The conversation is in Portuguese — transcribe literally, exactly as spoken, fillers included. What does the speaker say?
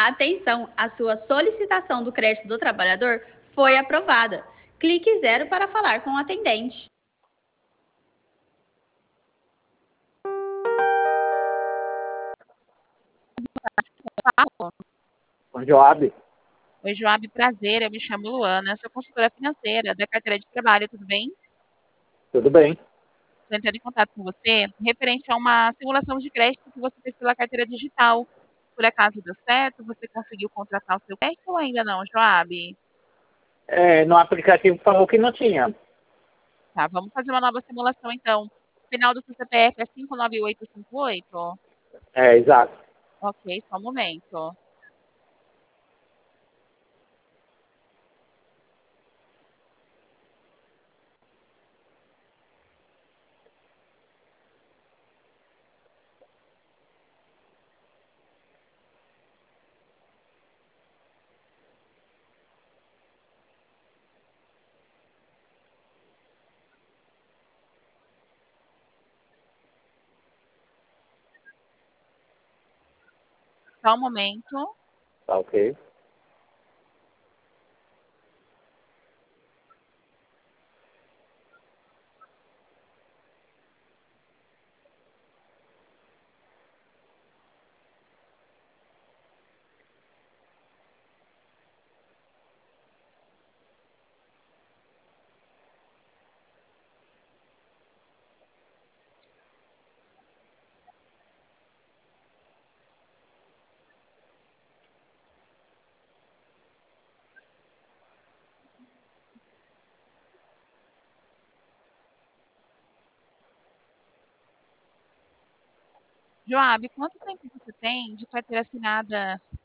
Atenção, a sua solicitação do crédito do trabalhador foi aprovada. Clique zero para falar com o atendente. Com Joab. Oi, Joab, prazer. Eu me chamo Luana, sou consultora financeira da carteira de trabalho, tudo bem? Tudo bem. Estou entrando em contato com você referente a uma simulação de crédito que você fez pela carteira digital. Por acaso deu certo? Você conseguiu contratar o seu crédito ou ainda não, Joab? É, no aplicativo falou que não tinha. Tá, vamos fazer uma nova simulação então. O final do seu C P F é cinco nove oito cinco oito? É, exato. Ok, só um momento. Só um momento. Tá ok. Joab, quanto tempo você tem de carteira assinada